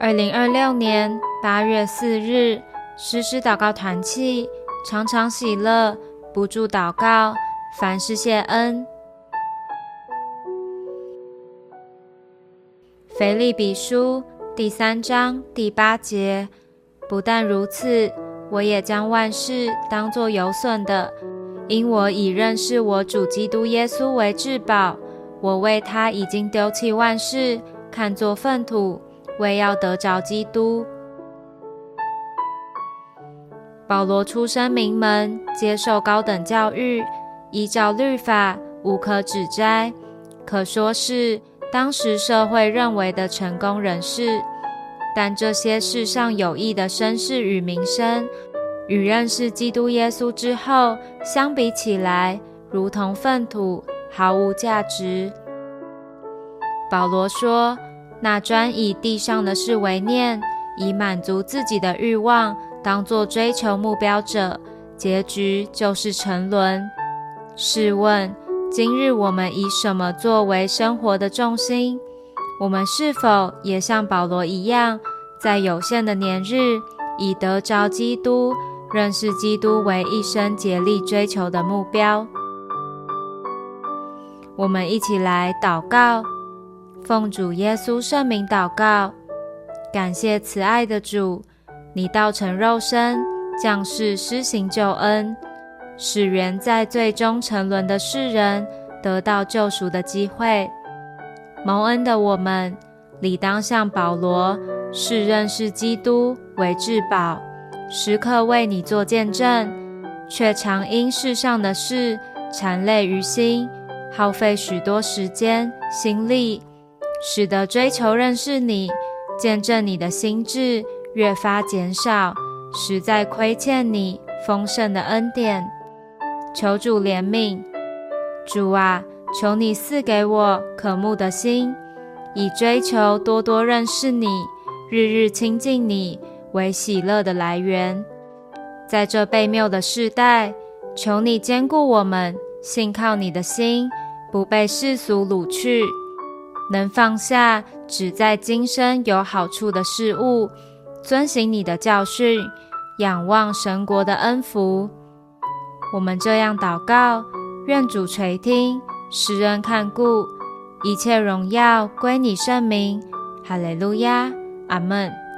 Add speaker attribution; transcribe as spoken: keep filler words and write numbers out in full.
Speaker 1: 二零二六年八月四日，时时祷告团契，常常喜乐，不住祷告，凡事谢恩。腓立比书第三章第八节，不但如此，我也将万事当作有损的，因我以认识我主基督耶稣为至宝。我为他已经丢弃万事，看作粪土，为要得着基督。保罗出身名门，接受高等教育，依照律法无可指摘，可说是当时社会认为的成功人士。但这些世上有益的声势与名声，与认识基督耶稣之后相比起来，如同粪土，毫无价值。保罗说，那专以地上的事为念，以满足自己的欲望，当作追求目标者，结局就是沉沦。试问，今日我们以什么作为生活的重心？我们是否也像保罗一样，在有限的年日，以得着基督、认识基督为一生竭力追求的目标？我们一起来祷告，奉主耶稣圣名祷告。感谢慈爱的主，你道成肉身，降世施行救恩，使原在最终沉沦的世人得到救赎的机会。蒙恩的我们，理当像保罗，视认识基督为至宝，时刻为你做见证，却常因世上的事缠累于心，耗费许多时间心力，使得追求认识你、见证你的心志越发减少，实在亏欠你丰盛的恩典。求主怜悯。主啊，求你赐给我渴慕的心，以追求多多认识你、日日亲近你为喜乐的来源。在这悖谬的世代，求你坚固我们信靠你的心，不被世俗掳去，能放下只在今生有好处的事物，遵行你的教训，仰望神国的恩福。我们这样祷告，愿主垂听，施恩看顾，一切荣耀归你圣名。哈利路亚，阿们。